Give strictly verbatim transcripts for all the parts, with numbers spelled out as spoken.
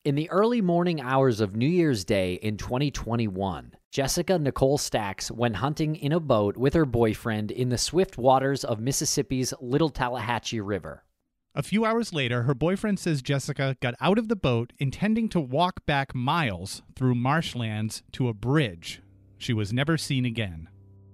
In the early morning hours of New Year's Day in twenty twenty-one, Jessica Nicole Stacks went hunting in a boat with her boyfriend in the swift waters of Mississippi's Little Tallahatchie River. A few hours later, her boyfriend says Jessica got out of the boat intending to walk back miles through marshlands to a bridge. She was never seen again.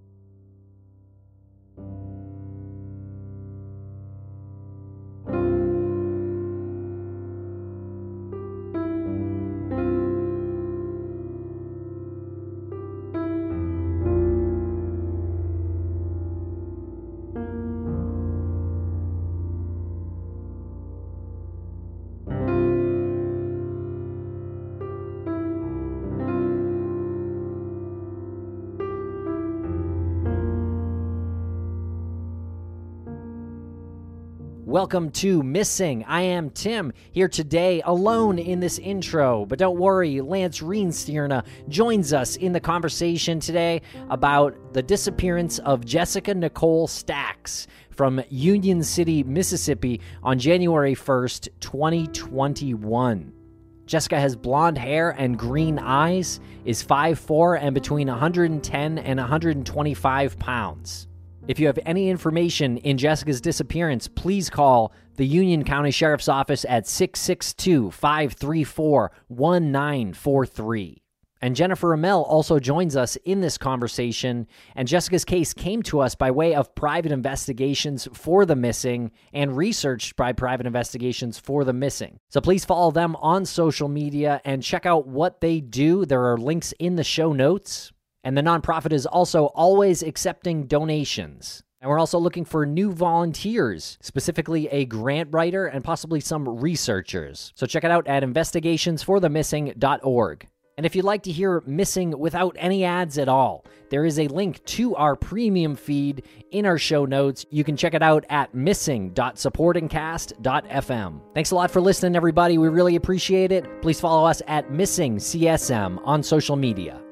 Welcome to Missing. I am Tim, here today alone in this intro. But don't worry, Lance Reenstierna joins us in the conversation today about the disappearance of Jessica Nicole Stacks from Union City, Mississippi on January first, twenty twenty-one. Jessica has blonde hair and green eyes, is five foot four and between one hundred ten and one hundred twenty-five pounds. If you have any information in Jessica's disappearance, please call the Union County Sheriff's Office at six six two, five three four, one nine four three. And Jennifer Amell also joins us in this conversation, and Jessica's case came to us by way of private investigations for the missing and researched by private investigations for the missing. So please follow them on social media and check out what they do. There are links in the show notes. And the nonprofit is also always accepting donations. And we're also looking for new volunteers, specifically a grant writer and possibly some researchers. So check it out at investigations for the missing dot org. And if you'd like to hear Missing without any ads at all, there is a link to our premium feed in our show notes. You can check it out at missing dot supporting cast dot f m. Thanks a lot for listening, everybody. We really appreciate it. Please follow us at Missing C S M on social media.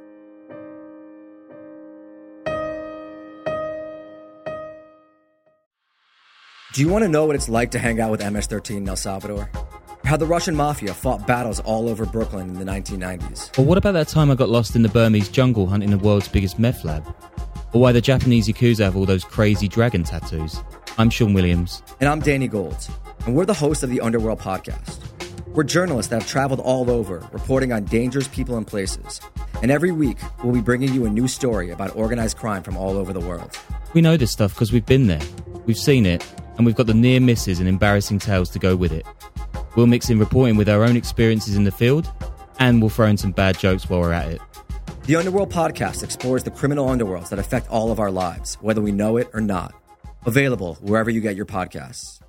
Do you want to know what it's like to hang out with M S thirteen in El Salvador? How the Russian mafia fought battles all over Brooklyn in the nineteen nineties? Or what about that time I got lost in the Burmese jungle hunting the world's biggest meth lab? Or why the Japanese Yakuza have all those crazy dragon tattoos? I'm Sean Williams. And I'm Danny Gold. And we're the hosts of the Underworld Podcast. We're journalists that have traveled all over, reporting on dangerous people and places. And every week, we'll be bringing you a new story about organized crime from all over the world. We know this stuff because we've been there. We've seen it. And we've got the near misses and embarrassing tales to go with it. We'll mix in reporting with our own experiences in the field, and we'll throw in some bad jokes while we're at it. The Underworld Podcast explores the criminal underworlds that affect all of our lives, whether we know it or not. Available wherever you get your podcasts.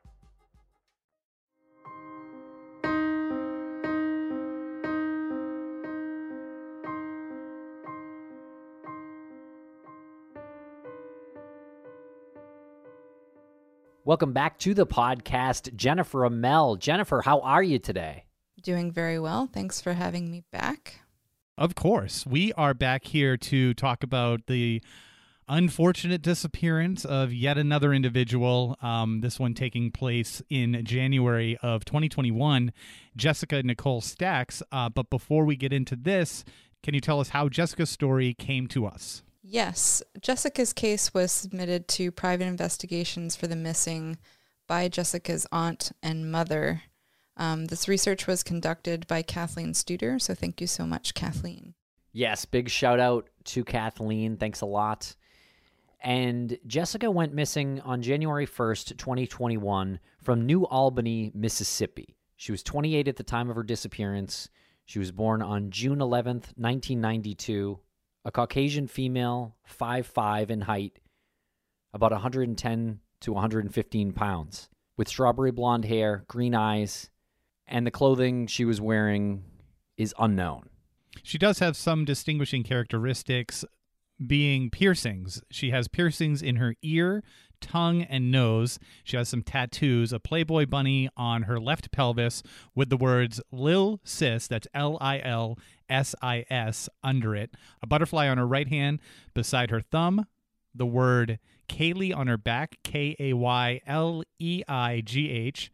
Welcome back to the podcast, Jennifer Amell. Jennifer, how are you today? Doing very well. Thanks for having me back. Of course. We are back here to talk about the unfortunate disappearance of yet another individual, um, this one taking place in January of twenty twenty-one, Jessica Nicole Stacks. Uh, but before we get into this, can you tell us how Jessica's story came to us? Yes, Jessica's case was submitted to private investigations for the missing by Jessica's aunt and mother. Um, this research was conducted by Kathleen Studer, so thank you so much, Kathleen. Yes, big shout out to Kathleen. Thanks a lot. And Jessica went missing on January first, twenty twenty-one from New Albany, Mississippi. She was twenty-eight at the time of her disappearance. She was born on June eleventh, nineteen ninety-two. A Caucasian female, five foot five in height, about one hundred ten to one hundred fifteen pounds, with strawberry blonde hair, green eyes, and the clothing she was wearing is unknown. She does have some distinguishing characteristics, being piercings. She has piercings in her ear, tongue, and nose. She has some tattoos, a Playboy bunny on her left pelvis with the words Lil Sis, that's L I L S I S, under it, a butterfly on her right hand beside her thumb, the word Kaylee on her back, K A Y L E I G H,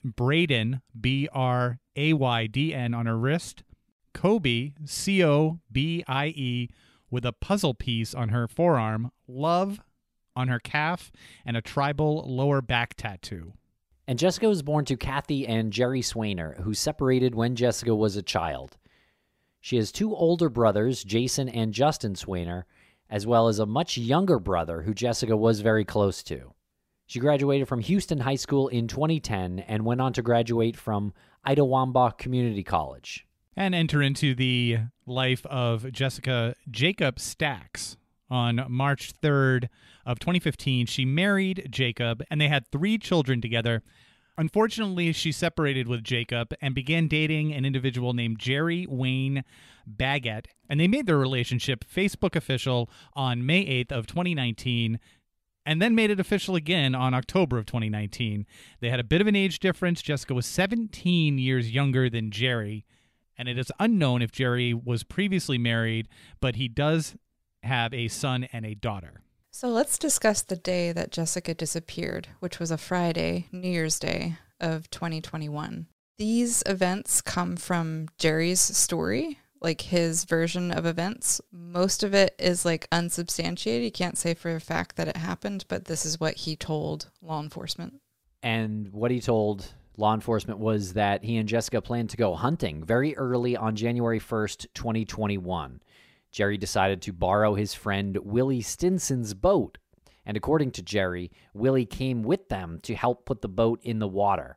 Braydon, B R A Y D N, on her wrist, Kobe, C O B I E, with a puzzle piece on her forearm, Love on her calf, and a tribal lower back tattoo. And Jessica was born to Kathy and Jerry Swainer, who separated when Jessica was a child. She has two older brothers, Jason and Justin Swainer, as well as a much younger brother who Jessica was very close to. She graduated from Houston High School in twenty ten and went on to graduate from Itawamba Community College. And enter into the life of Jessica Jacob Stacks. On March third of twenty fifteen, she married Jacob, and they had three children together. Unfortunately, she separated with Jacob and began dating an individual named Jerry Wayne Baggett, and they made their relationship Facebook official on May eighth of twenty nineteen, and then made it official again on October of twenty nineteen. They had a bit of an age difference. Jessica was seventeen years younger than Jerry, and it is unknown if Jerry was previously married, but he does have a son and a daughter. So let's discuss the day that Jessica disappeared, which was a Friday, New Year's Day of twenty twenty-one. These events come from Jerry's story, like his version of events. Most of it is like unsubstantiated. You can't say for a fact that it happened, but this is what he told law enforcement. And what he told law enforcement was that he and Jessica planned to go hunting very early on January first, twenty twenty-one. Jerry decided to borrow his friend Willie Stinson's boat, and according to Jerry, Willie came with them to help put the boat in the water.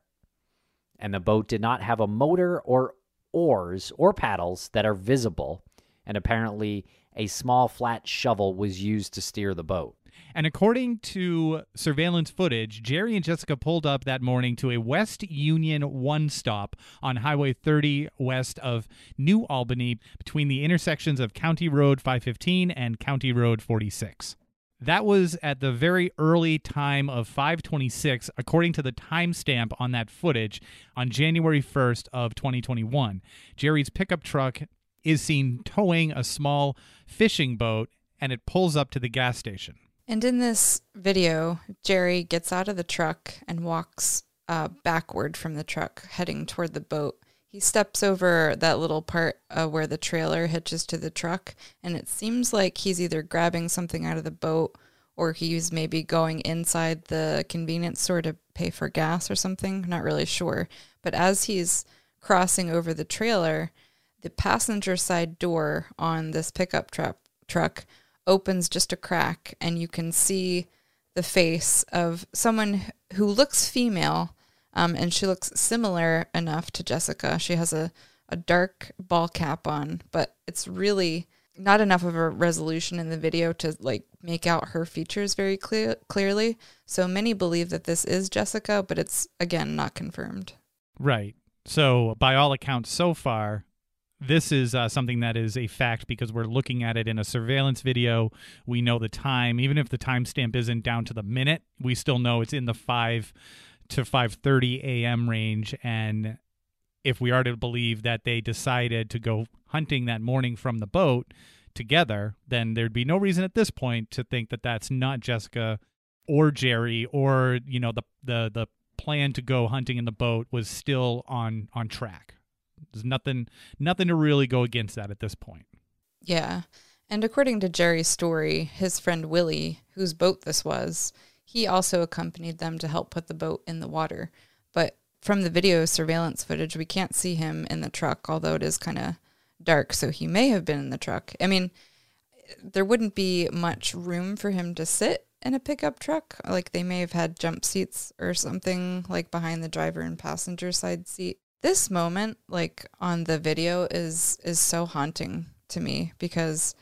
And the boat did not have a motor or oars or paddles that are visible, and apparently a small flat shovel was used to steer the boat. And according to surveillance footage, Jerry and Jessica pulled up that morning to a West Union one stop on Highway thirty west of New Albany between the intersections of County Road five fifteen and County Road forty-six. That was at the very early time of five twenty-six, according to the timestamp on that footage, on January first of twenty twenty-one. Jerry's pickup truck is seen towing a small fishing boat, and it pulls up to the gas station. And in this video, Jerry gets out of the truck and walks uh, backward from the truck, heading toward the boat. He steps over that little part uh, where the trailer hitches to the truck, and it seems like he's either grabbing something out of the boat or he's maybe going inside the convenience store to pay for gas or something. Not really sure. But as he's crossing over the trailer, the passenger side door on this pickup truck truck opens just a crack, and you can see the face of someone who looks female, um, and she looks similar enough to Jessica. She has a, a dark ball cap on, but it's really not enough of a resolution in the video to like make out her features very clear, clearly. So many believe that this is Jessica, but it's, again, not confirmed. Right. So by all accounts so far, this is uh, something that is a fact because we're looking at it in a surveillance video. We know the time. Even if the timestamp isn't down to the minute, we still know it's in the five to five thirty a.m. range. And if we are to believe that they decided to go hunting that morning from the boat together, then there'd be no reason at this point to think that that's not Jessica or Jerry, or, you know, the the the plan to go hunting in the boat was still on on track. There's nothing nothing to really go against that at this point. Yeah. And according to Jerry's story, his friend Willie, whose boat this was, he also accompanied them to help put the boat in the water. But from the video surveillance footage, we can't see him in the truck, although it is kind of dark, so he may have been in the truck. I mean, there wouldn't be much room for him to sit in a pickup truck. Like, they may have had jump seats or something, like behind the driver and passenger side seat. This moment, like on the video, is is so haunting to me because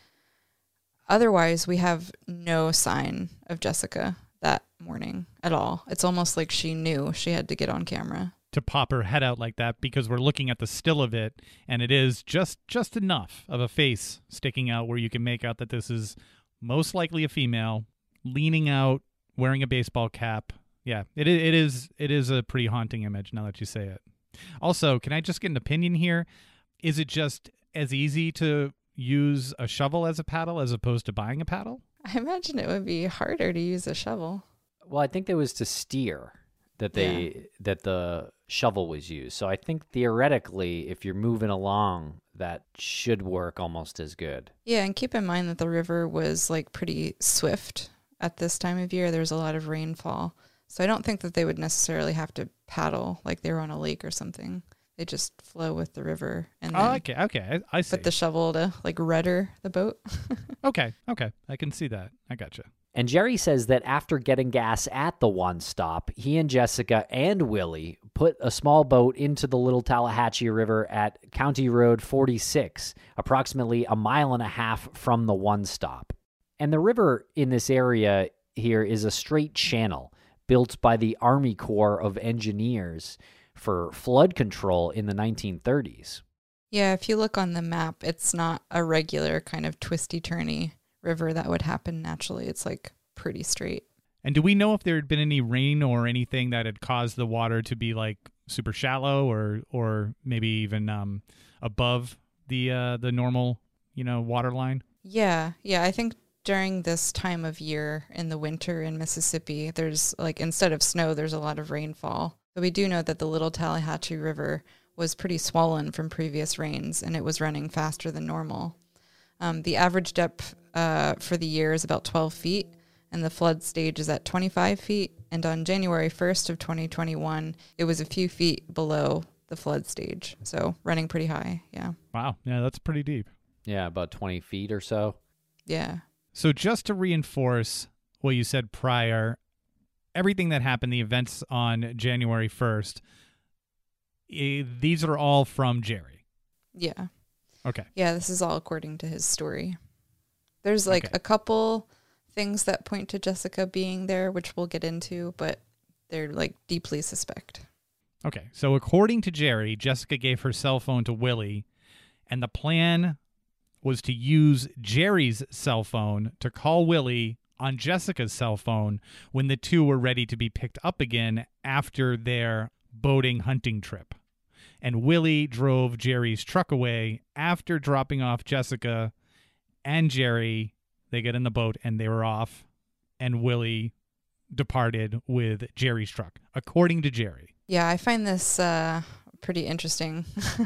otherwise we have no sign of Jessica that morning at all. It's almost like she knew she had to get on camera to pop her head out like that, because we're looking at the still of it, and it is just just enough of a face sticking out where you can make out that this is most likely a female leaning out, wearing a baseball cap. Yeah, it it is it is a pretty haunting image now that you say it. Also, can I just get an opinion here? Is it just as easy to use a shovel as a paddle as opposed to buying a paddle? I imagine it would be harder to use a shovel. Well, I think that was to steer. that they yeah. that the shovel was used. So I think theoretically, if you're moving along, that should work almost as good. Yeah, and keep in mind that the river was like pretty swift at this time of year. There's a lot of rainfall. So I don't think that they would necessarily have to paddle like they were on a lake or something. They just flow with the river and then oh, okay, okay, I, I see. put the shovel to like rudder the boat. okay, okay, I can see that. I gotcha. And Jerry says that after getting gas at the one stop, he and Jessica and Willie put a small boat into the Little Tallahatchie River at County Road forty-six, approximately a mile and a half from the one stop. And the river in this area here is a straight channel built by the Army Corps of Engineers for flood control in the nineteen thirties. Yeah, if you look on the map, it's not a regular kind of twisty-turny river that would happen naturally. It's like pretty straight. And do we know if there had been any rain or anything that had caused the water to be like super shallow or or maybe even um, above the uh, the normal, you know, water line? Yeah, yeah. I think during this time of year in the winter in Mississippi, there's like instead of snow, there's a lot of rainfall. But we do know that the Little Tallahatchie River was pretty swollen from previous rains, and it was running faster than normal. Um, the average depth uh, for the year is about twelve feet, and the flood stage is at twenty-five feet. And on January first of twenty twenty-one, it was a few feet below the flood stage, so running pretty high, yeah. Wow, yeah, that's pretty deep. Yeah, about twenty feet or so. Yeah. So just to reinforce what you said prior, everything that happened, the events on January first, eh, these are all from Jerry. Yeah. Okay. Yeah, this is all according to his story. There's like okay. a couple things that point to Jessica being there, which we'll get into, but they're like deeply suspect. Okay. So according to Jerry, Jessica gave her cell phone to Willie, and the plan was to use Jerry's cell phone to call Willie on Jessica's cell phone when the two were ready to be picked up again after their boating hunting trip. And Willie drove Jerry's truck away after dropping off Jessica and Jerry. They get in the boat and they were off, and Willie departed with Jerry's truck, according to Jerry. Yeah, I find this uh, pretty interesting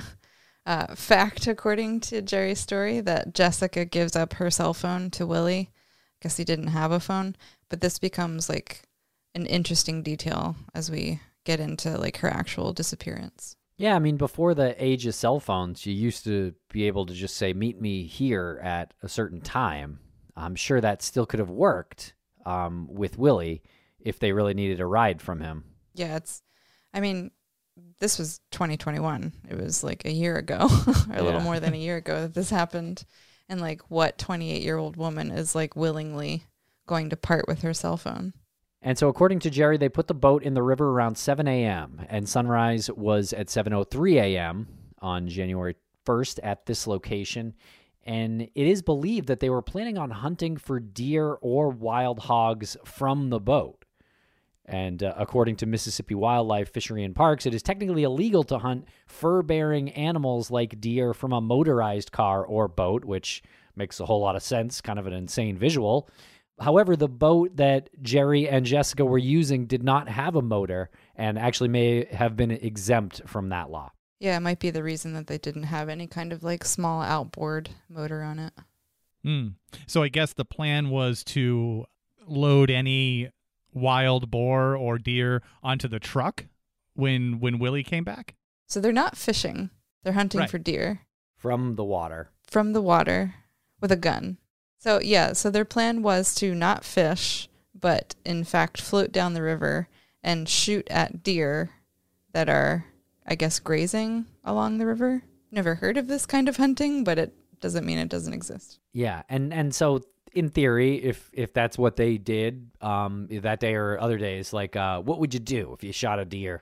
uh, fact, according to Jerry's story, that Jessica gives up her cell phone to Willie. I guess he didn't have a phone, but this becomes like an interesting detail as we get into like her actual disappearance. Yeah, I mean, before the age of cell phones, you used to be able to just say, meet me here at a certain time. I'm sure that still could have worked um, with Willie if they really needed a ride from him. Yeah, it's, I mean, this was twenty twenty-one. It was like a year ago, or a little Yeah. more than a year ago that this happened. And like what twenty-eight-year-old woman is like willingly going to part with her cell phone? And so according to Jerry, they put the boat in the river around seven a.m., and sunrise was at seven oh three a.m. on January first at this location. And it is believed that they were planning on hunting for deer or wild hogs from the boat. And uh, according to Mississippi Wildlife, Fishery, and Parks, it is technically illegal to hunt fur-bearing animals like deer from a motorized car or boat, which makes a whole lot of sense, kind of an insane visual. However, the boat that Jerry and Jessica were using did not have a motor and actually may have been exempt from that law. Yeah, it might be the reason that they didn't have any kind of like small outboard motor on it. Mm. So I guess the plan was to load any wild boar or deer onto the truck when when Willie came back? So they're not fishing. They're hunting Right. for deer From the water. from the water with a gun. So yeah, so their plan was to not fish, but in fact float down the river and shoot at deer that are, I guess, grazing along the river. Never heard of this kind of hunting, but it doesn't mean it doesn't exist. Yeah, and and so in theory, if if that's what they did um, that day or other days, like uh, what would you do if you shot a deer?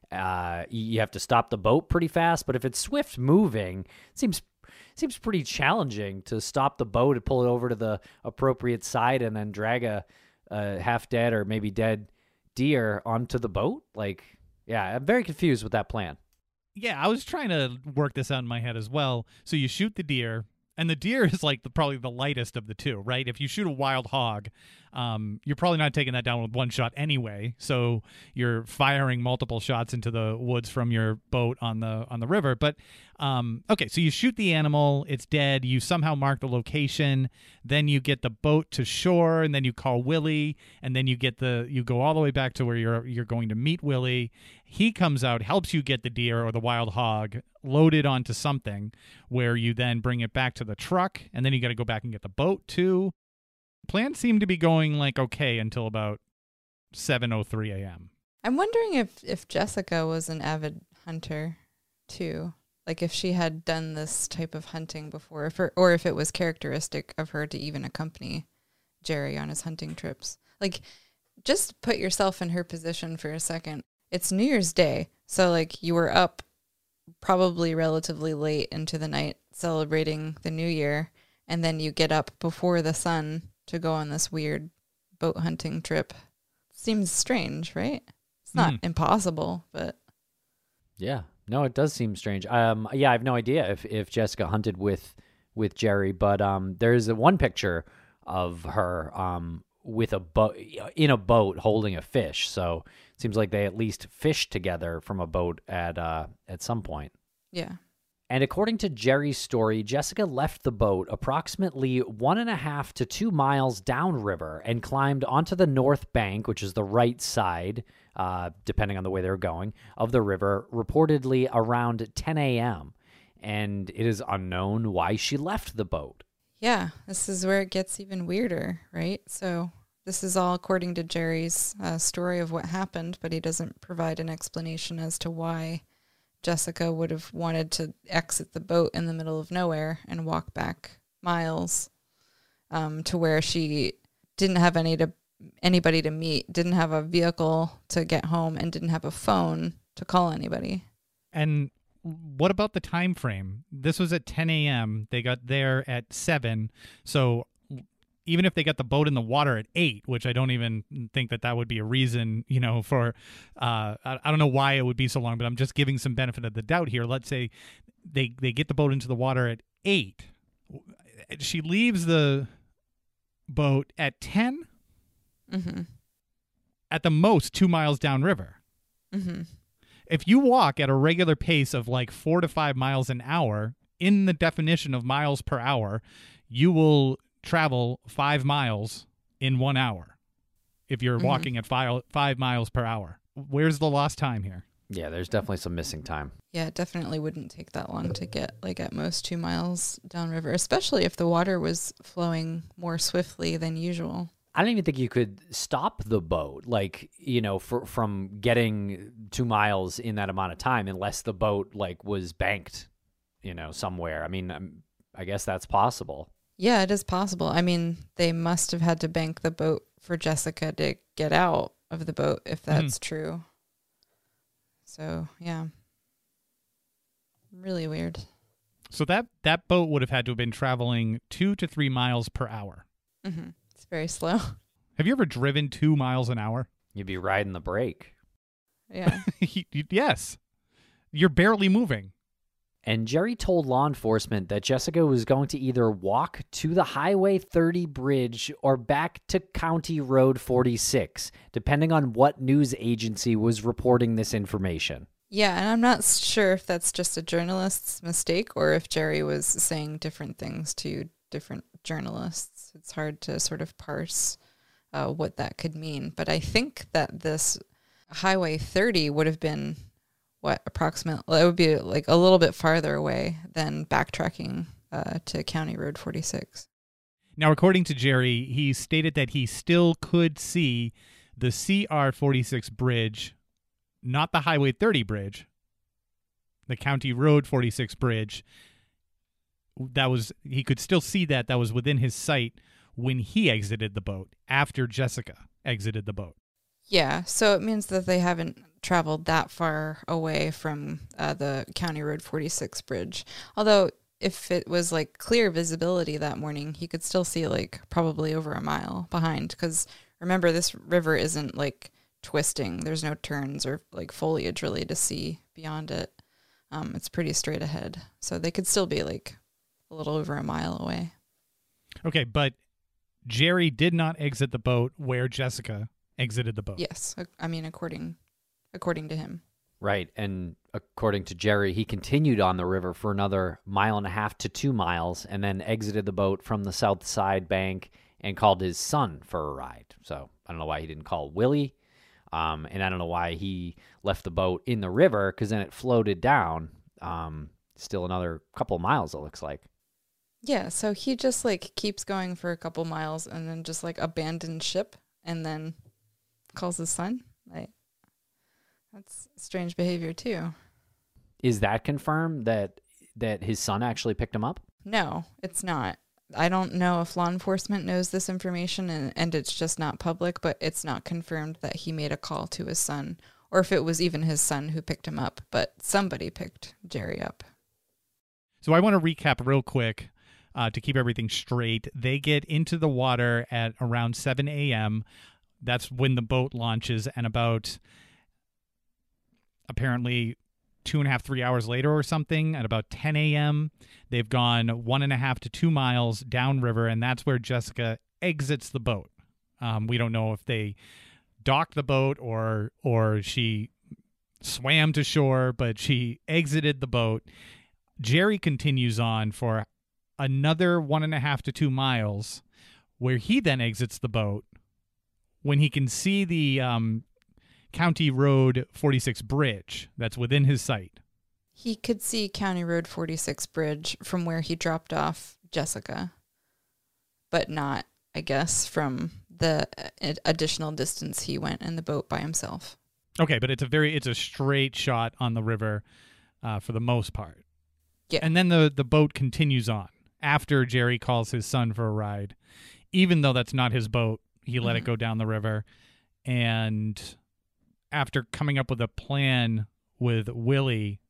Uh, you have to stop the boat pretty fast, but if it's swift moving, it seems seems pretty challenging to stop the boat and pull it over to the appropriate side and then drag a, a half dead or maybe dead deer onto the boat. Like, yeah, I'm very confused with that plan. Yeah, I was trying to work this out in my head as well. So you shoot the deer, and the deer is like the, probably the lightest of the two, right? If you shoot a wild hog, Um, you're probably not taking that down with one shot anyway, so you're firing multiple shots into the woods from your boat on the on the river. But um, okay, so you shoot the animal, it's dead. You somehow mark the location, then you get the boat to shore, and then you call Willie, and then you get the you go all the way back to where you're you're going to meet Willie. He comes out, helps you get the deer or the wild hog loaded onto something, where you then bring it back to the truck, and then you got to go back and get the boat too. Plans seem to be going like okay until about seven oh three a.m. I'm wondering if, if Jessica was an avid hunter too. Like if she had done this type of hunting before, if her, or if it was characteristic of her to even accompany Jerry on his hunting trips. Like, just put yourself in her position for a second. It's New Year's Day, so like you were up probably relatively late into the night celebrating the new year, and then you get up before the sun to go on this weird boat hunting trip. Seems strange, right? It's not mm. impossible, but yeah, no, it does seem strange. Um, yeah, I have no idea if, if Jessica hunted with with Jerry, but um, there's a one picture of her um with a boat in a boat holding a fish. So it seems like they at least fished together from a boat at uh at some point. Yeah. And according to Jerry's story, Jessica left the boat approximately one and a half to two miles downriver and climbed onto the north bank, which is the right side, uh, depending on the way they were going, of the river, reportedly around ten a.m. And it is unknown why she left the boat. Yeah, this is where it gets even weirder, right? So this is all according to Jerry's uh, story of what happened, but he doesn't provide an explanation as to why Jessica would have wanted to exit the boat in the middle of nowhere and walk back miles um, to where she didn't have any to anybody to meet, didn't have a vehicle to get home, and didn't have a phone to call anybody. And what about the time frame? This was at ten a.m. They got there at seven. So even if they got the boat in the water at eight, which I don't even think that that would be a reason, you know, for, uh, I, I don't know why it would be so long, but I'm just giving some benefit of the doubt here. Let's say they, they get the boat into the water at eight. She leaves the boat at ten, mm-hmm. at the most two miles downriver. Mm-hmm. If you walk at a regular pace of like four to five miles an hour, in the definition of miles per hour, you will travel five miles in one hour if you're mm-hmm. walking at five, five miles per hour. Where's the lost time here? Yeah, there's definitely some missing time. Yeah, it definitely wouldn't take that long to get like at most two miles downriver, especially if the water was flowing more swiftly than usual. I don't even think you could stop the boat, like, you know, for, from getting two miles in that amount of time unless the boat, like, was banked, you know, somewhere. I mean, um, I guess that's possible. Yeah, it is possible. I mean, they must have had to bank the boat for Jessica to get out of the boat, if that's mm. true. So, yeah. Really weird. So that, that boat would have had to have been traveling two to three miles per hour. Mm-hmm. It's very slow. Have you ever driven two miles an hour? You'd be riding the brake. Yeah. Yes. You're barely moving. And Jerry told law enforcement that Jessica was going to either walk to the Highway thirty bridge or back to County Road forty-six, depending on what news agency was reporting this information. Yeah, and I'm not sure if that's just a journalist's mistake or if Jerry was saying different things to different journalists. It's hard to sort of parse uh, what that could mean. But I think that this Highway thirty would have been, what, approximately, it would be like a little bit farther away than backtracking uh, to County Road forty-six. Now, according to Jerry, he stated that he still could see the C R forty-six bridge, not the Highway thirty bridge, the County Road forty-six bridge. That was, he could still see that. That was within his sight when he exited the boat, after Jessica exited the boat. Yeah, so it means that they haven't traveled that far away from uh, the County Road forty-six bridge. Although, if it was like clear visibility that morning, he could still see like probably over a mile behind. Because remember, this river isn't like twisting. There's no turns or like foliage really to see beyond it. Um, it's pretty straight ahead. So they could still be like a little over a mile away. Okay, but Jerry did not exit the boat where Jessica exited the boat. Yes, I mean, according according to him. Right. And according to Jerry, he continued on the river for another mile and a half to two miles and then exited the boat from the south side bank and called his son for a ride. So I don't know why he didn't call Willie. Um, and I don't know why he left the boat in the river, because then it floated down. Um, still another couple miles, it looks like. Yeah, so he just like keeps going for a couple miles and then just like abandons ship and then calls his son. Like, that's strange behavior too. Is that confirmed that that his son actually picked him up? No, it's not. I don't know if law enforcement knows this information and, and it's just not public, but it's not confirmed that he made a call to his son or if it was even his son who picked him up, but somebody picked Jerry up. So I want to recap real quick uh, to keep everything straight. They get into the water at around seven a.m. That's when the boat launches, and about apparently two and a half, three hours later or something, at about ten a.m., they've gone one and a half to two miles downriver, and that's where Jessica exits the boat. Um, we don't know if they docked the boat or or she swam to shore, but she exited the boat. Jerry continues on for another one and a half to two miles, where he then exits the boat when he can see the um, County Road forty-six bridge that's within his sight. He could see County Road forty-six bridge from where he dropped off Jessica, but not, I guess, from the additional distance he went in the boat by himself. Okay, but it's a very it's a straight shot on the river uh, for the most part. Yeah. And then the, the boat continues on after Jerry calls his son for a ride. Even though that's not his boat, he let mm-hmm. it go down the river. And after coming up with a plan with Willie,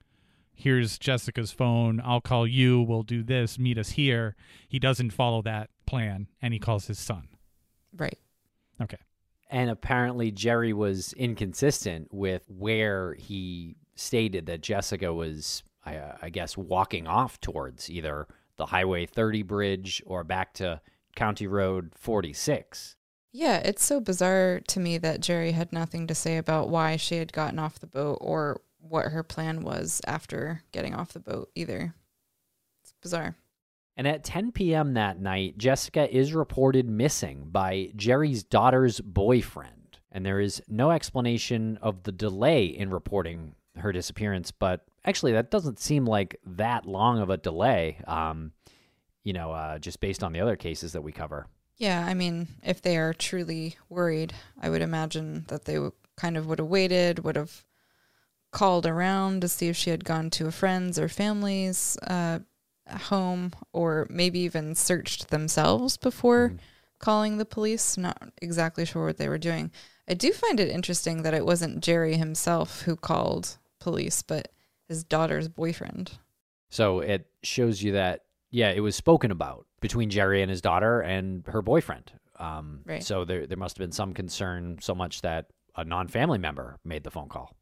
here's Jessica's phone, I'll call you, we'll do this, meet us here. He doesn't follow that plan, and he calls his son. Right. Okay. And apparently Jerry was inconsistent with where he stated that Jessica was, I, uh, I guess, walking off towards either the Highway thirty bridge or back to County Road forty-six. Yeah, it's so bizarre to me that Jerry had nothing to say about why she had gotten off the boat or what her plan was after getting off the boat either. It's bizarre. And at ten p.m. that night, Jessica is reported missing by Jerry's daughter's boyfriend. And there is no explanation of the delay in reporting her disappearance, but actually that doesn't seem like that long of a delay, um, you know, uh, just based on the other cases that we cover. Yeah, I mean, if they are truly worried, I would imagine that they w- kind of would have waited, would have called around to see if she had gone to a friend's or family's uh, home, or maybe even searched themselves before mm. calling the police. Not exactly sure what they were doing. I do find it interesting that it wasn't Jerry himself who called police, but his daughter's boyfriend. So it shows you that, yeah, it was spoken about between Jerry and his daughter and her boyfriend. Um, right. So there there must have been some concern, so much that a non-family member made the phone call.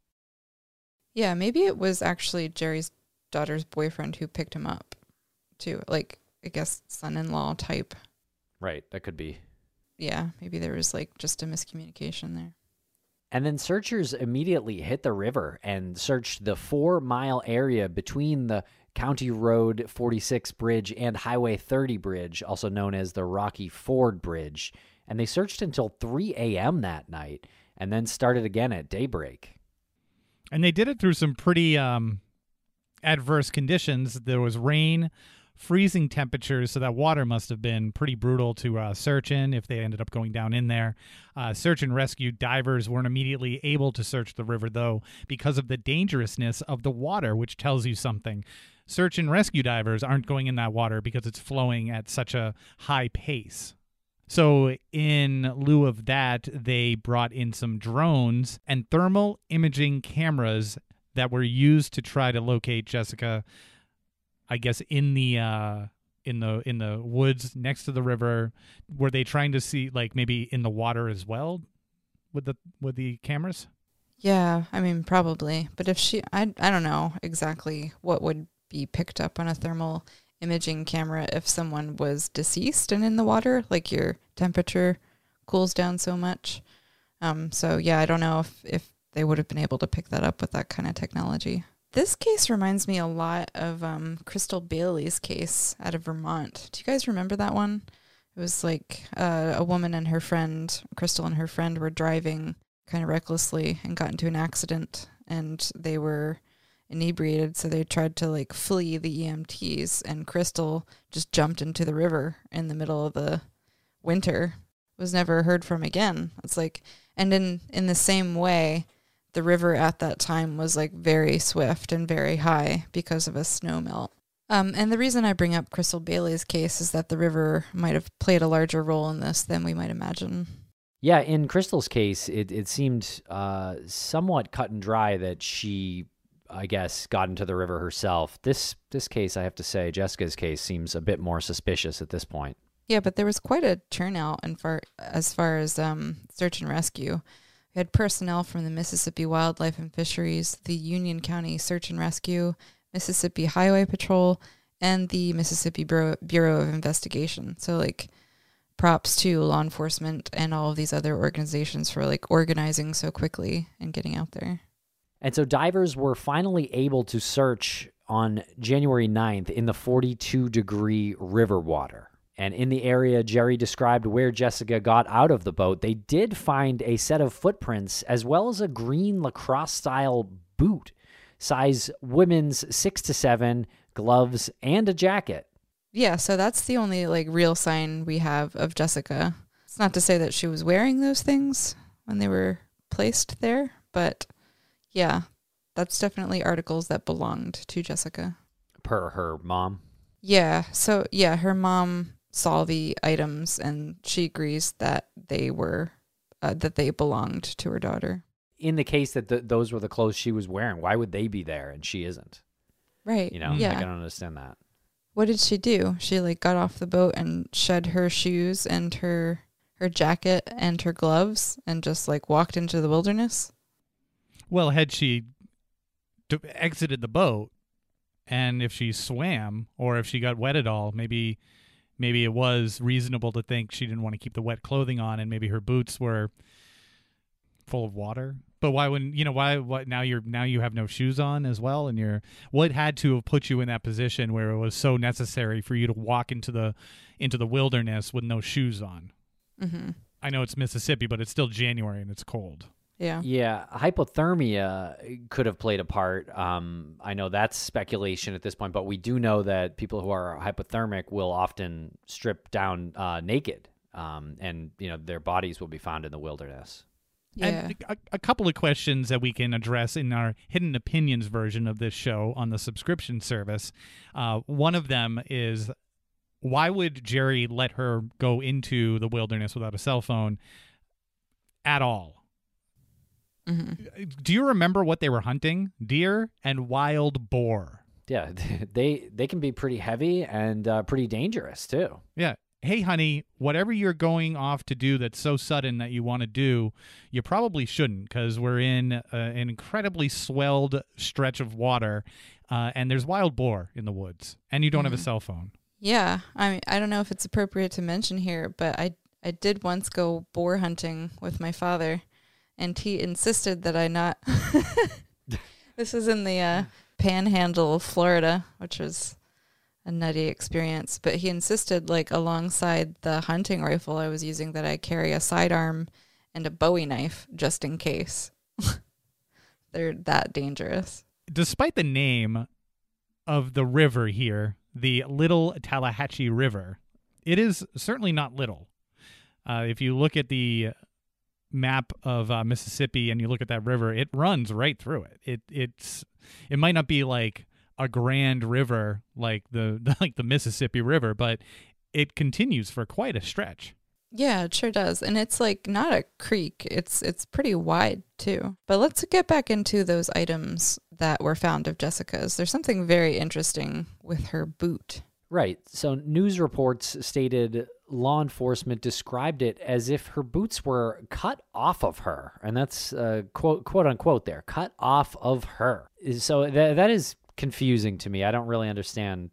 Yeah, maybe it was actually Jerry's daughter's boyfriend who picked him up, too. Like, I guess, son-in-law type. Right, that could be. Yeah, maybe there was, like, just a miscommunication there. And then searchers immediately hit the river and searched the four-mile area between the County Road forty-six bridge and Highway thirty bridge, also known as the Rocky Ford Bridge. And they searched until three a.m. that night and then started again at daybreak. And they did it through some pretty um, adverse conditions. There was rain, freezing temperatures, so that water must have been pretty brutal to uh, search in if they ended up going down in there. Uh, search and rescue divers weren't immediately able to search the river, though, because of the dangerousness of the water, which tells you something. Search and rescue divers aren't going in that water because it's flowing at such a high pace. So in lieu of that, they brought in some drones and thermal imaging cameras that were used to try to locate Jessica, I guess, in the uh, in the in the woods next to the river. Were they trying to see, like, maybe in the water as well with the with the cameras? Yeah, I mean, probably. But if she, I, I don't know exactly what would be picked up on a thermal imaging camera if someone was deceased and in the water, like your temperature cools down so much. Um, so yeah, I don't know if, if they would have been able to pick that up with that kind of technology. This case reminds me a lot of um, Crystal Bailey's case out of Vermont. Do you guys remember that one? It was like uh, a woman and her friend, Crystal and her friend, were driving kind of recklessly and got into an accident, and they were inebriated, so they tried to like flee the E M Ts, and Crystal just jumped into the river in the middle of the winter. Was never heard from again. It's like, and in, in the same way, the river at that time was like very swift and very high because of a snow melt. Um, and the reason I bring up Crystal Bailey's case is that the river might have played a larger role in this than we might imagine. Yeah, in Crystal's case, it, it seemed uh, somewhat cut and dry that she, I guess, got into the river herself. This this case, I have to say, Jessica's case, seems a bit more suspicious at this point. Yeah, but there was quite a turnout and far, as far as um, search and rescue. We had personnel from the Mississippi Wildlife and Fisheries, the Union County Search and Rescue, Mississippi Highway Patrol, and the Mississippi Bureau, Bureau of Investigation. So, like, props to law enforcement and all of these other organizations for, like, organizing so quickly and getting out there. And so divers were finally able to search on January ninth in the forty-two degree river water. And in the area Jerry described where Jessica got out of the boat, they did find a set of footprints as well as a green lacrosse-style boot, size women's six to seven, gloves, and a jacket. Yeah, so that's the only like real sign we have of Jessica. It's not to say that she was wearing those things when they were placed there, but yeah, that's definitely articles that belonged to Jessica. Per her mom? Yeah, so yeah, her mom saw the items and she agrees that they were, uh, that they belonged to her daughter. In the case that the, those were the clothes she was wearing, why would they be there and she isn't? Right. You know, yeah. like, I don't understand that. What did she do? She like got off the boat and shed her shoes and her her jacket and her gloves and just like walked into the wilderness? Well, had she d- exited the boat, and if she swam or if she got wet at all, maybe maybe it was reasonable to think she didn't want to keep the wet clothing on, and maybe her boots were full of water. But why wouldn't, you know, why, what, now you're, now you have no shoes on as well. And you're, what had to have put you in that position where it was so necessary for you to walk into the, into the wilderness with no shoes on? Mm-hmm. I know it's Mississippi, but it's still January and it's cold. Yeah. Yeah. Hypothermia could have played a part. Um, I know that's speculation at this point, but we do know that people who are hypothermic will often strip down uh, naked, um, and, you know, their bodies will be found in the wilderness. Yeah. And a, a couple of questions that we can address in our Hidden Opinions version of this show on the subscription service. Uh, one of them is, why would Jerry let her go into the wilderness without a cell phone at all? Mm-hmm. Do you remember what they were hunting? Deer and wild boar. Yeah, they they can be pretty heavy and uh, pretty dangerous too. Yeah. Hey, honey, whatever you're going off to do that's so sudden that you want to do, you probably shouldn't, because we're in uh, an incredibly swelled stretch of water, uh, and there's wild boar in the woods, and you don't mm-hmm. have a cell phone. Yeah. I mean, I don't know if it's appropriate to mention here, but I, I did once go boar hunting with my father, and he insisted that I not... This was in the uh, panhandle of Florida, which was a nutty experience, but he insisted, like, alongside the hunting rifle I was using, that I carry a sidearm and a Bowie knife just in case. They're that dangerous. Despite the name of the river here, the Little Tallahatchie River, it is certainly not little. Uh, if you look at the map of uh, Mississippi and you look at that river, it runs right through it. It it's it might not be like a grand river like the like the Mississippi River, but it continues for quite a stretch. Yeah, it sure does. And it's like not a creek. It's it's pretty wide too. But let's get back into those items that were found of Jessica's. There's something very interesting with her boot. Right. So news reports stated law enforcement described it as if her boots were cut off of her. And that's uh, quote, quote unquote there, cut off of her. So that that is confusing to me. I don't really understand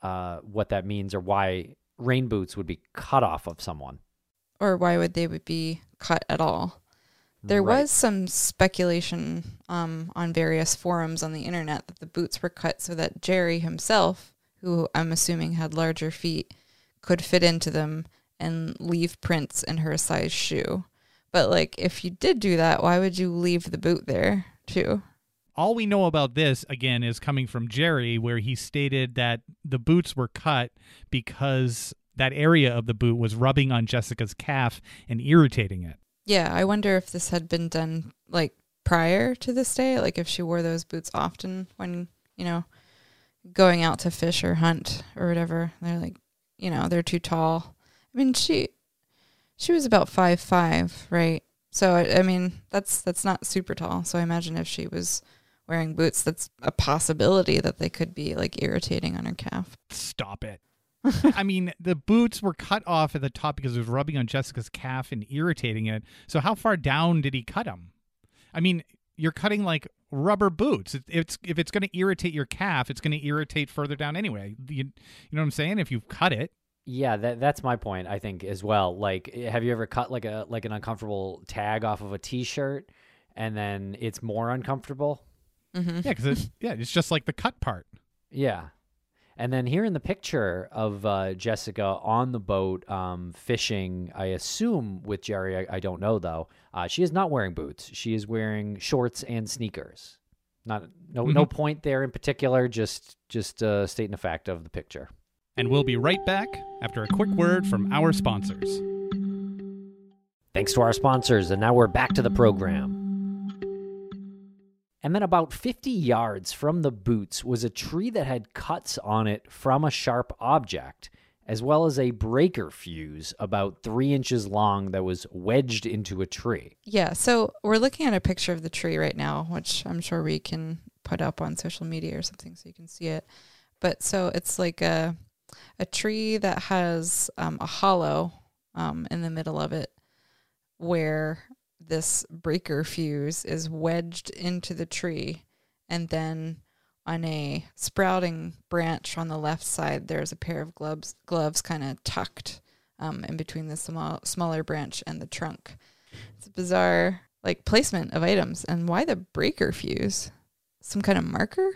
uh, what that means or why rain boots would be cut off of someone. Or why would they would be cut at all? There Right. was some speculation um, on various forums on the internet that the boots were cut so that Jerry himself, who I'm assuming had larger feet, could fit into them and leave prints in her size shoe. But like, if you did do that, why would you leave the boot there too? All we know about this, again, is coming from Jerry, where he stated that the boots were cut because that area of the boot was rubbing on Jessica's calf and irritating it. Yeah, I wonder if this had been done like prior to this day, like if she wore those boots often when, you know, going out to fish or hunt or whatever. They're like, you know, they're too tall. I mean, she she was about five five, right? So I, I mean, that's that's not super tall. So I imagine if she was wearing boots, that's a possibility that they could be like irritating on her calf. Stop it. I mean, the boots were cut off at the top because it was rubbing on Jessica's calf and irritating it. So how far down did he cut them? I mean, you're cutting like rubber boots. It, it's if it's going to irritate your calf, it's going to irritate further down anyway. You, you know what I'm saying? If you cut it. Yeah, that that's my point, I think, as well. Like, have you ever cut like a like an uncomfortable tag off of a T-shirt and then it's more uncomfortable? Mm-hmm. Yeah, because it's, yeah, it's just like the cut part. Yeah. And then here in the picture of uh, Jessica on the boat um, fishing, I assume with Jerry, I, I don't know though, uh, she is not wearing boots. She is wearing shorts and sneakers. Not no Mm-hmm. no point there in particular, just just uh, stating a fact of the picture. And we'll be right back after a quick word from our sponsors. Thanks to our sponsors, and now we're back to the program. And then about fifty yards from the boots was a tree that had cuts on it from a sharp object, as well as a breaker fuse about three inches long that was wedged into a tree. Yeah, so we're looking at a picture of the tree right now, which I'm sure we can put up on social media or something so you can see it. But so it's like a a tree that has um, a hollow um, in the middle of it where this breaker fuse is wedged into the tree, and then on a sprouting branch on the left side, there's a pair of gloves gloves kind of tucked um, in between the small, smaller branch and the trunk. It's a bizarre like placement of items. And why the breaker fuse? Some kind of marker?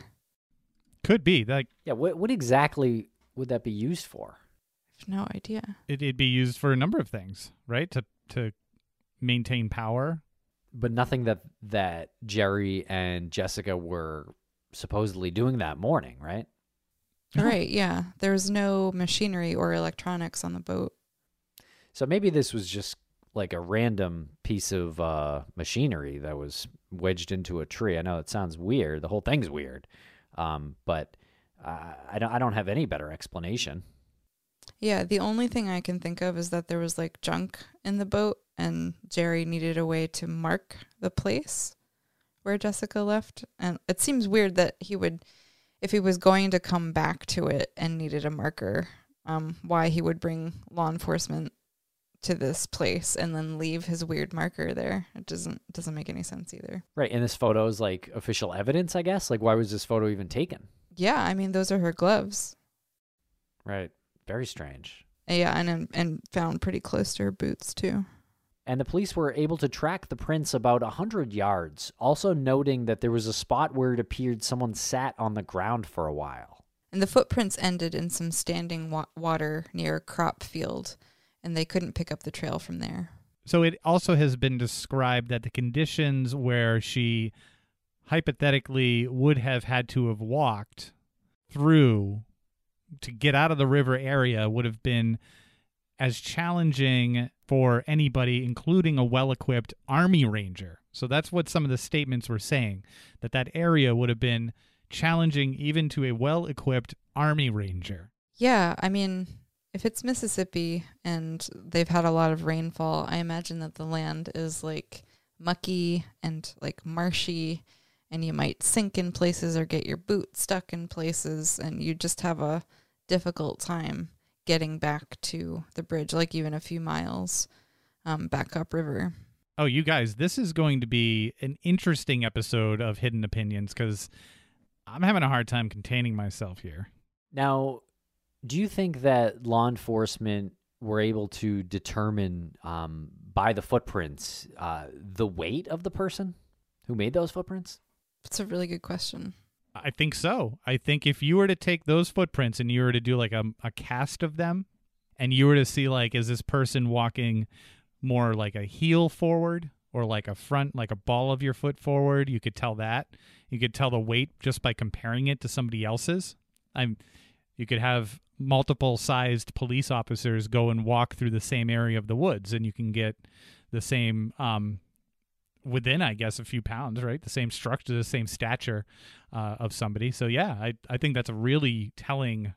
Could be. Like Yeah, what, what exactly would that be used for? I have no idea. it, it'd be used for a number of things, right? To to maintain power. But nothing that, that Jerry and Jessica were supposedly doing that morning, right? Right, yeah. There was no machinery or electronics on the boat. So maybe this was just like a random piece of uh, machinery that was wedged into a tree. I know it sounds weird. The whole thing's weird. Um, but uh, I don't I don't have any better explanation. Yeah, the only thing I can think of is that there was like junk in the boat and Jerry needed a way to mark the place where Jessica left. And it seems weird that he would, if he was going to come back to it and needed a marker, um, why he would bring law enforcement to this place and then leave his weird marker there. It doesn't doesn't make any sense either. Right, and this photo is like official evidence, I guess. Like, why was this photo even taken? Yeah, I mean, those are her gloves. Right, very strange. Yeah, and and found pretty close to her boots too. And the police were able to track the prints about one hundred yards, also noting that there was a spot where it appeared someone sat on the ground for a while. And the footprints ended in some standing wa- water near a crop field, and they couldn't pick up the trail from there. So it also has been described that the conditions where she hypothetically would have had to have walked through to get out of the river area would have been as challenging for anybody, including a well-equipped Army Ranger. So that's what some of the statements were saying, that that area would have been challenging even to a well-equipped Army Ranger. Yeah, I mean, if it's Mississippi and they've had a lot of rainfall, I imagine that the land is like mucky and like marshy, and you might sink in places or get your boot stuck in places, and you just have a difficult time getting back to the bridge, like even a few miles um, back upriver. Oh, you guys, this is going to be an interesting episode of Hidden Opinions because I'm having a hard time containing myself here. Now, Do you think that law enforcement were able to determine um, by the footprints uh, the weight of the person who made those footprints? That's a really good question. I think so. I think if you were to take those footprints and you were to do like a, a cast of them, and you were to see like, is this person walking more like a heel forward or like a front, like a ball of your foot forward, you could tell that. You could tell the weight just by comparing it to somebody else's. I'm. You could have multiple sized police officers go and walk through the same area of the woods, and you can get the same um, within, I guess, a few pounds, right? The same structure, the same stature uh, of somebody. So yeah, I I think that's a really telling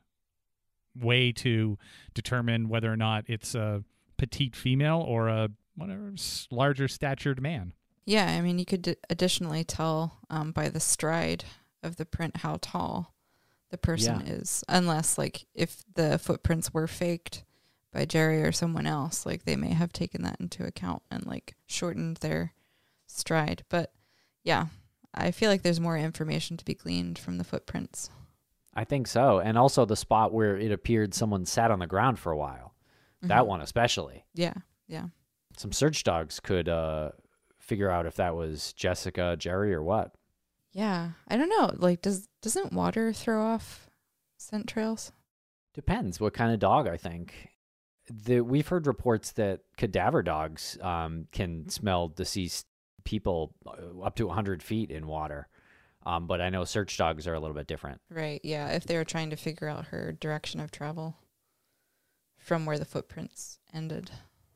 way to determine whether or not it's a petite female or a whatever larger statured man. Yeah, I mean, you could d- additionally tell um, by the stride of the print how tall the person Yeah. is, unless like if the footprints were faked by Jerry or someone else, like they may have taken that into account and like shortened their stride. But yeah, I feel like there's more information to be gleaned from the footprints. I think so. And also the spot where it appeared someone sat on the ground for a while. That Mhm. one especially. Yeah, yeah. Some search dogs could uh, figure out if that was Jessica, Jerry, or what. Yeah, I don't know. Like, does doesn't water throw off scent trails? Depends what kind of dog, I think. The, we've heard reports that cadaver dogs um, can smell deceased people uh, up to one hundred feet in water. Um, but I know search dogs are a little bit different. Right, yeah, if they were trying to figure out her direction of travel from where the footprints ended.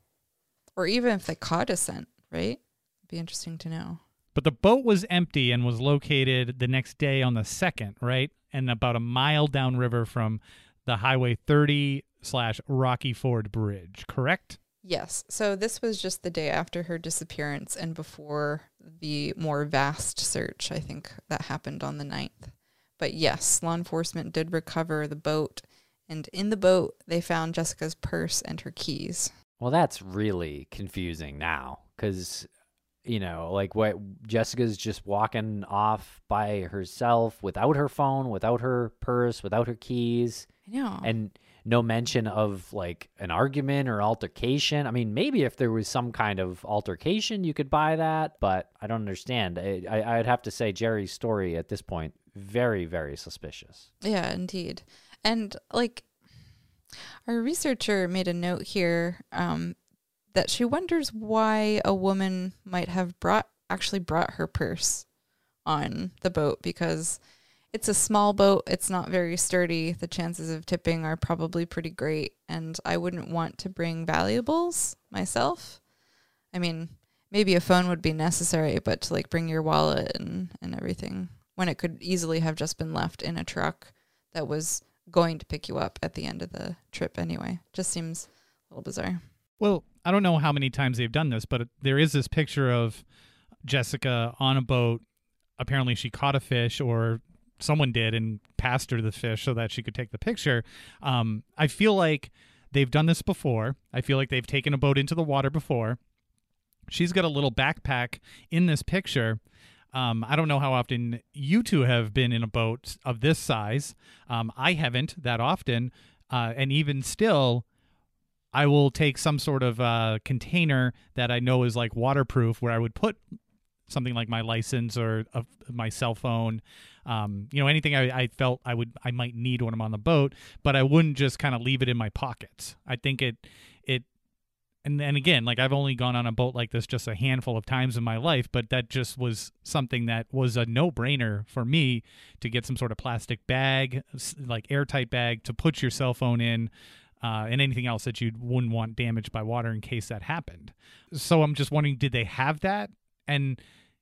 Or even if they caught a scent, right? It'd be interesting to know. But the boat was empty and was located the next day on the second, right? And about a mile downriver from the Highway thirty slash Rocky Ford Bridge, correct? Yes, so this was just the day after her disappearance and before the more vast search, I think, that happened on the ninth. But yes, law enforcement did recover the boat, and in the boat, they found Jessica's purse and her keys. Well, that's really confusing now because, you know, like what Jessica's just walking off by herself without her phone, without her purse, without her keys, I know. and no mention of like an argument or altercation. I mean, maybe if there was some kind of altercation, you could buy that, but I don't understand. I, I, I'd have to say Jerry's story at this point, very, very suspicious. Yeah, indeed. And like our researcher made a note here um, that she wonders why a woman might have brought actually brought her purse on the boat, because it's a small boat. It's not very sturdy. The chances of tipping are probably pretty great. And I wouldn't want to bring valuables myself. I mean, maybe a phone would be necessary, but to like bring your wallet and, and everything when it could easily have just been left in a truck that was going to pick you up at the end of the trip anyway. Just seems a little bizarre. Well, I don't know how many times they've done this, but there is this picture of Jessica on a boat. Apparently she caught a fish, or someone did, and passed her the fish so that she could take the picture. Um, I feel like they've done this before. I feel like they've taken a boat into the water before. She's got a little backpack in this picture. Um, I don't know how often you two have been in a boat of this size. Um, I haven't that often. Uh, and even still, I will take some sort of uh, container that I know is like waterproof, where I would put something like my license or uh, my cell phone, um, you know, anything I, I felt I would I might need when I'm on the boat, but I wouldn't just kind of leave it in my pockets. I think it it and and again, like I've only gone on a boat like this just a handful of times in my life, but that just was something that was a no-brainer for me, to get some sort of plastic bag, like airtight bag, to put your cell phone in. Uh, and anything else that you wouldn't want damaged by water in case that happened. So I'm just wondering, did they have that? And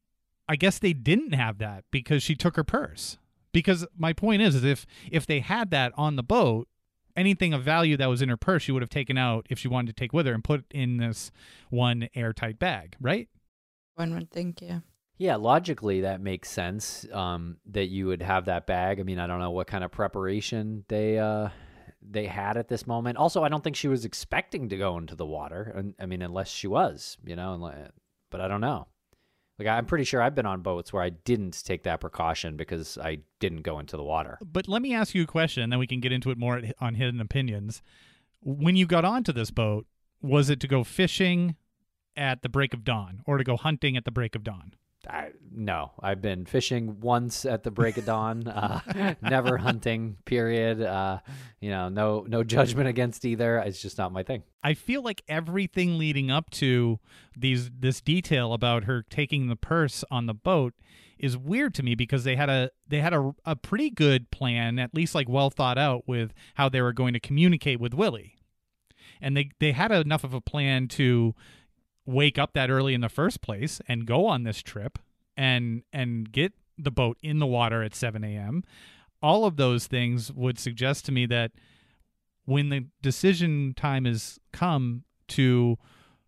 I guess they didn't have that because she took her purse. Because my point is, is if if they had that on the boat, anything of value that was in her purse, she would have taken out if she wanted to take with her and put in this one airtight bag, right? One would think, yeah. Yeah, logically that makes sense, um, that you would have that bag. I mean, I don't know what kind of preparation they uh, they had at this moment. Also, I don't think she was expecting to go into the water. And I mean, unless she was, you know, but I don't know. Like, I'm pretty sure I've been on boats where I didn't take that precaution because I didn't go into the water. But let me ask you a question, and then we can get into it more at, on Hidden Opinions. When you got onto this boat, was it to go fishing at the break of dawn or to go hunting at the break of dawn? I, no, I've been fishing once at the break of dawn, uh, never hunting, period. Uh, you know, no no judgment against either. It's just not my thing. I feel like everything leading up to these this detail about her taking the purse on the boat is weird to me because they had a they had a, a pretty good plan, at least like well thought out, with how they were going to communicate with Willie. And they, they had enough of a plan to wake up that early in the first place and go on this trip and and get the boat in the water at seven a.m. All of those things would suggest to me that when the decision time has come to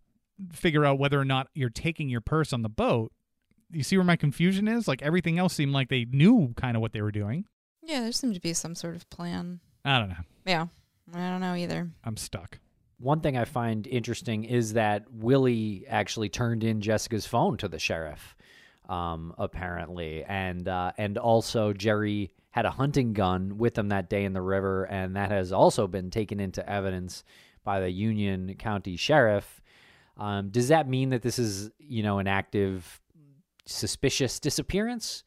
figure out whether or not you're taking your purse on the boat, you see where my confusion is? Like, everything else seemed like they knew kind of what they were doing. Yeah, there seemed to be some sort of plan. I don't know. Yeah, I don't know either. I'm stuck. One thing I find interesting is that Willie actually turned in Jessica's phone to the sheriff, um, apparently. And uh, and also Jerry had a hunting gun with him that day in the river, and that has also been taken into evidence by the Union County Sheriff. Um, does that mean that this is, you know, an active, suspicious disappearance?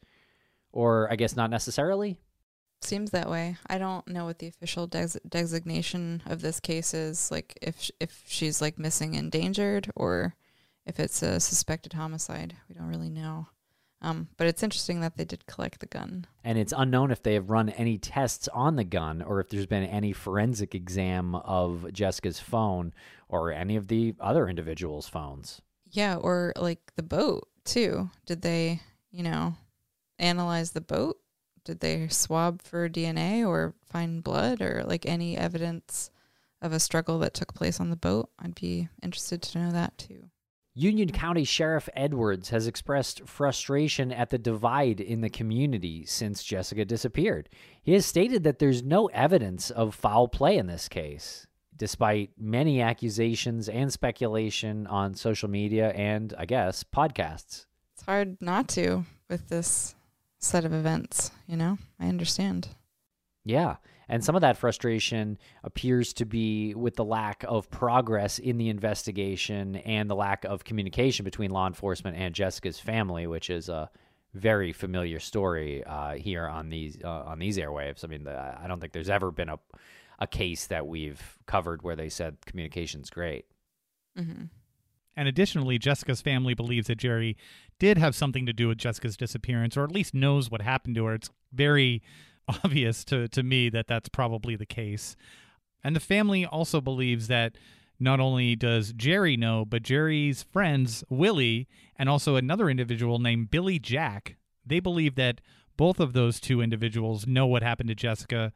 Or I guess not necessarily? Seems that way. I don't know what the official des- designation of this case is, like if sh- if she's like missing, endangered, or if it's a suspected homicide. We don't really know. Um, but it's interesting that they did collect the gun. And it's unknown if they have run any tests on the gun or if there's been any forensic exam of Jessica's phone or any of the other individuals' phones. Yeah, or like the boat too. Did they, you know, analyze the boat? Did they swab for D N A or find blood or like any evidence of a struggle that took place on the boat? I'd be interested to know that too. Union County Sheriff Edwards has expressed frustration at the divide in the community since Jessica disappeared. He has stated that there's no evidence of foul play in this case, despite many accusations and speculation on social media and, I guess, podcasts. It's hard not to with this set of events, you know? I understand. Yeah, and some of that frustration appears to be with the lack of progress in the investigation and the lack of communication between law enforcement and Jessica's family, which is a very familiar story uh, here on these uh, on these airwaves. I mean, the, I don't think there's ever been a a case that we've covered where they said communication's great. Mm-hmm. And additionally, Jessica's family believes that Jerry did have something to do with Jessica's disappearance, or at least knows what happened to her. It's very obvious to, to me that that's probably the case. And the family also believes that not only does Jerry know, but Jerry's friends, Willie, and also another individual named Billy Jack, they believe that both of those two individuals know what happened to Jessica,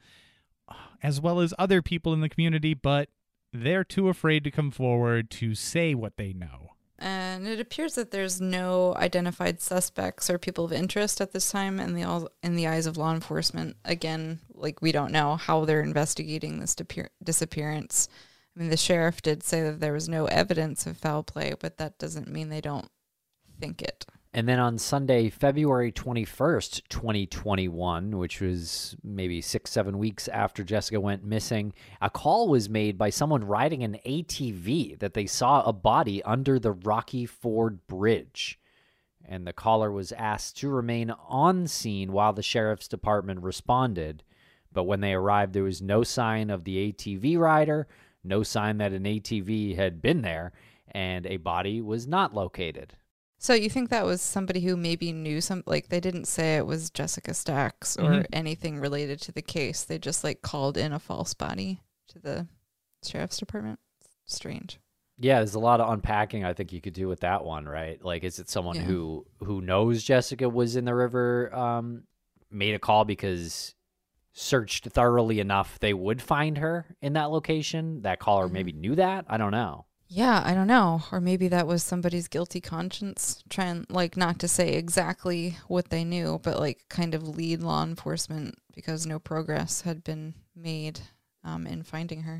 as well as other people in the community, but they're too afraid to come forward to say what they know. And it appears that there's no identified suspects or people of interest at this time in the in the eyes of law enforcement. Again, like, we don't know how they're investigating this disappear- disappearance. I mean, the sheriff did say that there was no evidence of foul play, but that doesn't mean they don't think it. And then on Sunday, February twenty-first, twenty twenty-one, which was maybe six, seven weeks after Jessica went missing, a call was made by someone riding an A T V that they saw a body under the Rocky Ford Bridge. And the caller was asked to remain on scene while the sheriff's department responded. But when they arrived, there was no sign of the A T V rider, no sign that an A T V had been there, and a body was not located. So you think that was somebody who maybe knew some, like, they didn't say it was Jessica Stacks or Mm-hmm. anything related to the case. They just like called in a false body to the sheriff's department. Strange. Yeah, there's a lot of unpacking I think you could do with that one, right? Like, is it someone Yeah. who who knows Jessica was in the river, um, made a call because searched thoroughly enough they would find her in that location? That caller Mhm. maybe knew that? I don't know. Yeah, I don't know. Or maybe that was somebody's guilty conscience trying, like, not to say exactly what they knew, but like kind of lead law enforcement because no progress had been made um, in finding her.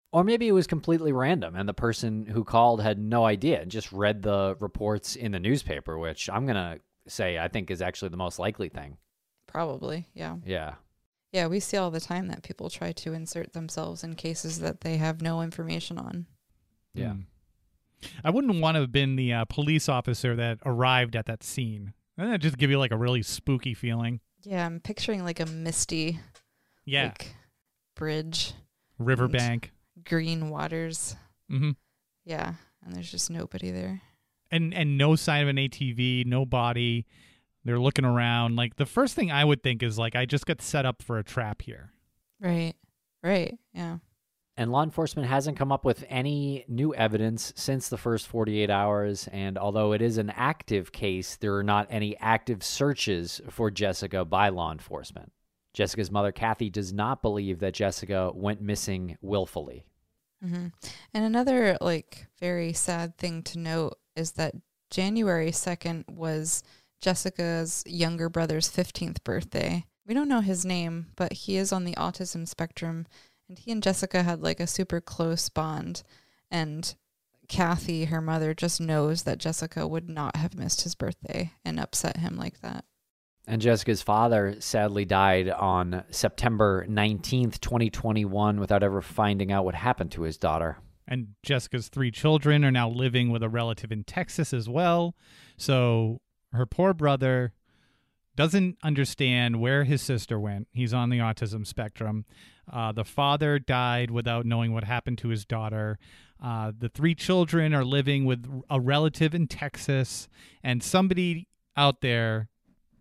Or maybe it was completely random and the person who called had no idea and just read the reports in the newspaper, which I'm going to say I think is actually the most likely thing. Probably, yeah. Yeah. Yeah, we see all the time that people try to insert themselves in cases that they have no information on. Yeah. Mm. I wouldn't want to have been the uh, police officer that arrived at that scene. Doesn't that just give you like a really spooky feeling? Yeah, I'm picturing like a misty Yeah. like bridge. Riverbank. Green waters. Mm-hmm. Yeah, and there's just nobody there. And and no sign of an A T V, no body. They're looking around. Like, the first thing I would think is, like, I just got set up for a trap here. Right, right, yeah. And law enforcement hasn't come up with any new evidence since the first forty-eight hours. And although it is an active case, there are not any active searches for Jessica by law enforcement. Jessica's mother, Kathy, does not believe that Jessica went missing willfully. Mm-hmm. And another, like, very sad thing to note is that January second was Jessica's younger brother's fifteenth birthday. We don't know his name, but he is on the autism spectrum, and he and Jessica had like a super close bond. And Kathy, her mother, just knows that Jessica would not have missed his birthday and upset him like that. And Jessica's father sadly died on September nineteenth, twenty twenty-one, without ever finding out what happened to his daughter. And Jessica's three children are now living with a relative in Texas as well. So her poor brother doesn't understand where his sister went. He's on the autism spectrum. Uh, the father died without knowing what happened to his daughter. Uh, the three children are living with a relative in Texas. And somebody out there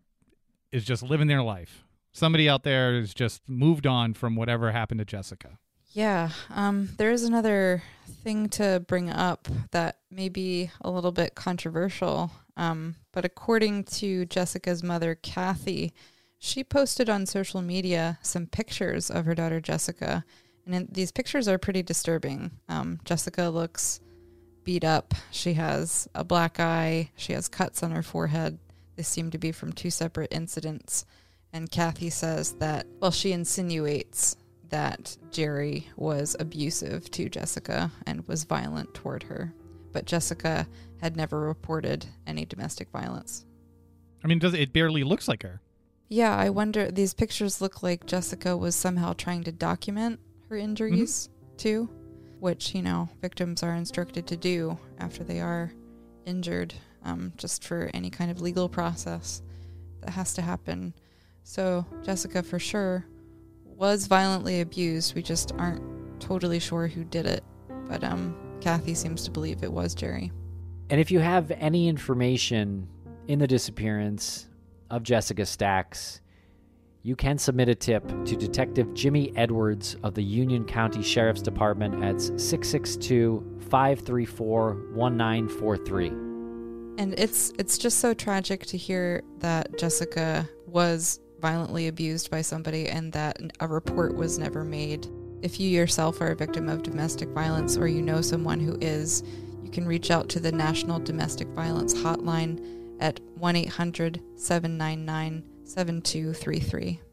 is just living their life. Somebody out there has just moved on from whatever happened to Jessica. Yeah, um, there is another thing to bring up that may be a little bit controversial, um, but according to Jessica's mother, Kathy, she posted on social media some pictures of her daughter, Jessica, and in, these pictures are pretty disturbing. Um, Jessica looks beat up. She has a black eye. She has cuts on her forehead. They seem to be from two separate incidents, and Kathy says that, well, she insinuates that Jerry was abusive to Jessica and was violent toward her. But Jessica had never reported any domestic violence. I mean, does it barely looks like her. Yeah, I wonder, these pictures look like Jessica was somehow trying to document her injuries mm-hmm. too, which, you know, victims are instructed to do after they are injured, um, just for any kind of legal process that has to happen. So Jessica for sure was violently abused. We just aren't totally sure who did it. But um, Kathy seems to believe it was Jerry. And if you have any information in the disappearance of Jessica Stacks, you can submit a tip to Detective Jimmy Edwards of the Union County Sheriff's Department at six six two, five three four, one nine four three. And it's it's just so tragic to hear that Jessica was violently abused by somebody and that a report was never made. If you yourself are a victim of domestic violence or you know someone who is, you can reach out to the National Domestic Violence Hotline at one eight hundred, seven nine nine, seven two three three.